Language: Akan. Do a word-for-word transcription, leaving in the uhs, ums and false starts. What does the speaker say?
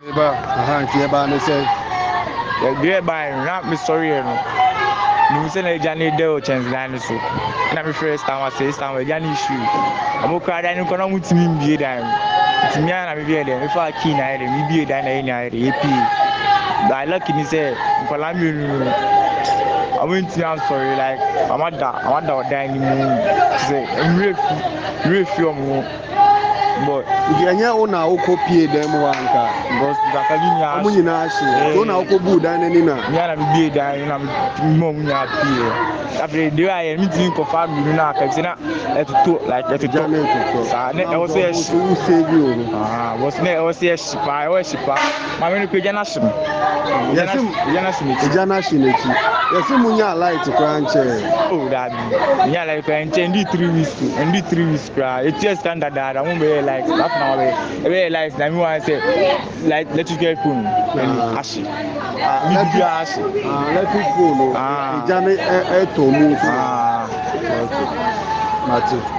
Eba, aha, nti eba ne say. The great by not me sorry no. Me say na Johnny Del chance line so. Na me first time I say time we Johnny issue. Amo cry dan ko na mutimi mbie dan. Mutimi na me bie dan. Me fa key na ere, me bie dan na enya ere, E P. But lucky ni say nkola mi no. I went to I'm sorry like I'm at that I'm at that dining room. Say I'm real real film. But Anya ona okopie dem wanka because that can be amu nyina ahye so na okobu dan ni na me na me bie dan na me mom nya pie after the way me tin ko fa mi na ka say na etuto like etuto sa na e wo say so who save you ah was na e wo say shipa e wo shipa ma me no pe jana shim yesim jana shim jana shinechi yesim munya light kranche oh that me nya like kranche ndi three weeks ndi three weeks kra it is standard that I won't be like half an hour be like na me want say like let you get phone and ashi ah let you ashi ah let you phone ah ejane e to mu ah okay mate